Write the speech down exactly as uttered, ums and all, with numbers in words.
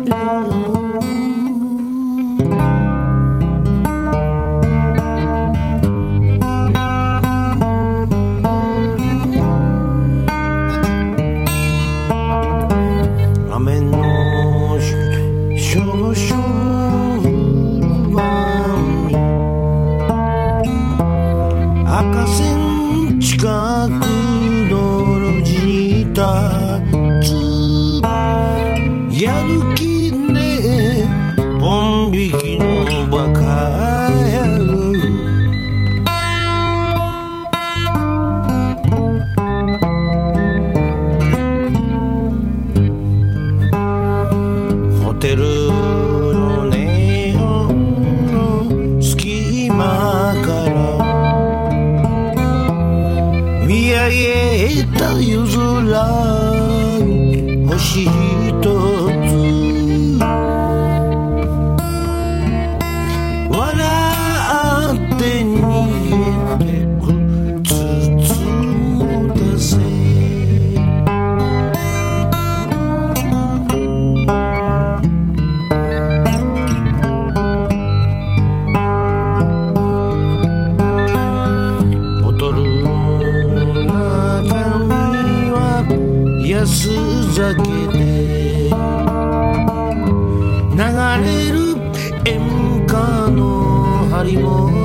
雨の少々降る晩に赤線近くの路地に立つやる気ねポン引きのバカ野郎ホテルのネオンの隙間から見上げた夜空に星一つ笑って逃げてくつつもだぜボトルの中身は安酒で流れる演歌の針も